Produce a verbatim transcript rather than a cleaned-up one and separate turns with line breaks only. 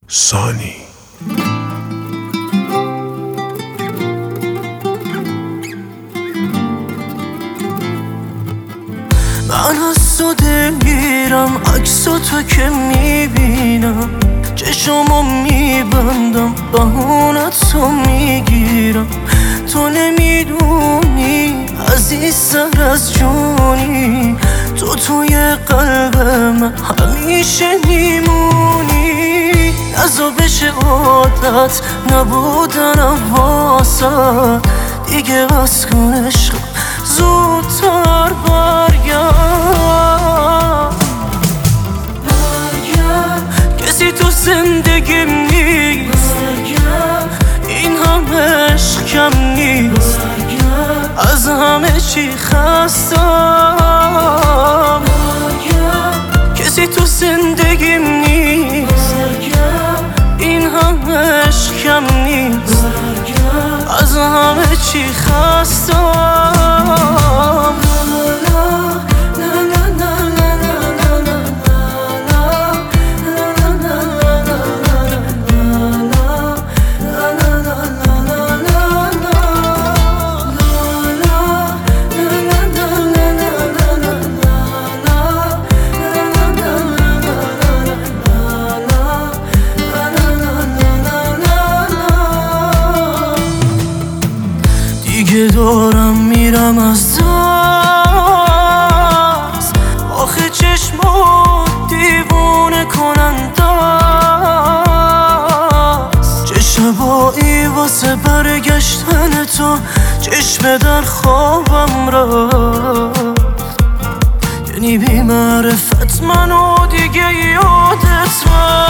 سانی
من از تو دلگیرم، عکس تو که میبینم چشمو میبندم، بهونتو میگیرم. تو نمیدونی عزیزتر از جونی، تو توی قلب من همیشه میمونی. نزا بشه عادت نبودنم واسد، دیگه بس کن عشقم زودتر برگرد. کسی تو زندگیم نیست، این همه عشق کم نیست، از همه چی خستم. کسی تو زندگیم نیست، این همه عشق کم نیست، از همه چی خستم. دیگه دارم میرم از دست، آخه چشمات دیوونه کننده است. چه شبایی واسه برگشتن تو چشم در خوابم رفت، یعنی بی معرفت منو دیگه یادت رفت.